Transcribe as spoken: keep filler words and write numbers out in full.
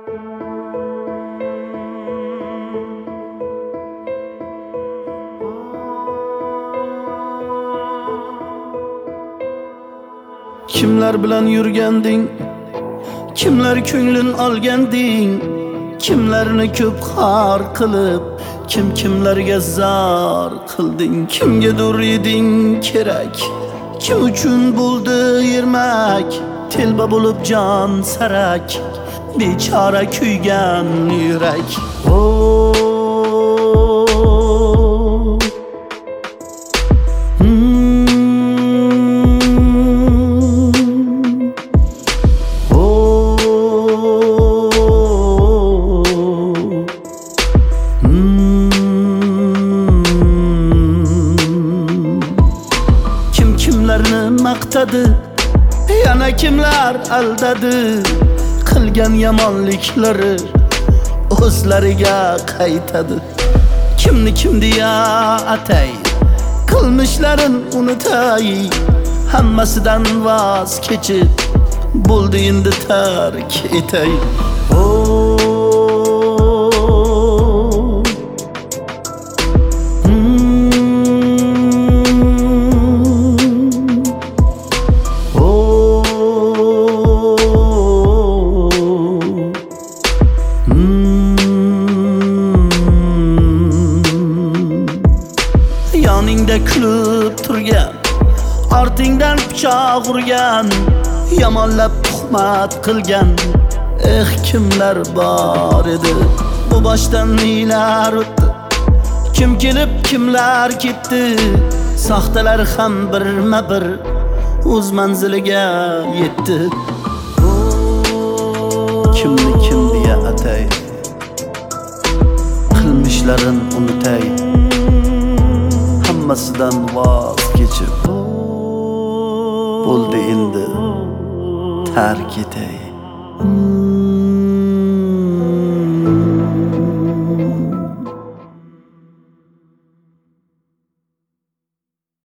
Kimlar bilan yurganding, kimlar ko'nglin olganding, kimlarni ko'p xor qilib, kim kimlarga zor qilding, kimgadir eding kerak, kim uchun bo'ldi yermak, telba bo'lib jon sarak, bechora kuygan yurak. Oh maqtadi, yana kimlar aldadi, qilgan yomonliklari o'zlariga qaytadi. Kimni kim deya atay, qilmishlarin unutay, hammasidan voz kechib bo'ldi endi tark etay. Oh yoningda kulib turgan, ortingdan pichoq urgan, yomonlab tuhmat qilgan, eh kimlar bor edi, bu boshdan nelar o'tdi, kim kelib kimlar ketdi, soxtalar ham birma-bir o'z manziliga yetdi. Kimni kim deya atay, qilmishlarin unutay, hammasidan voz kechib bo'ldi endi tark etay.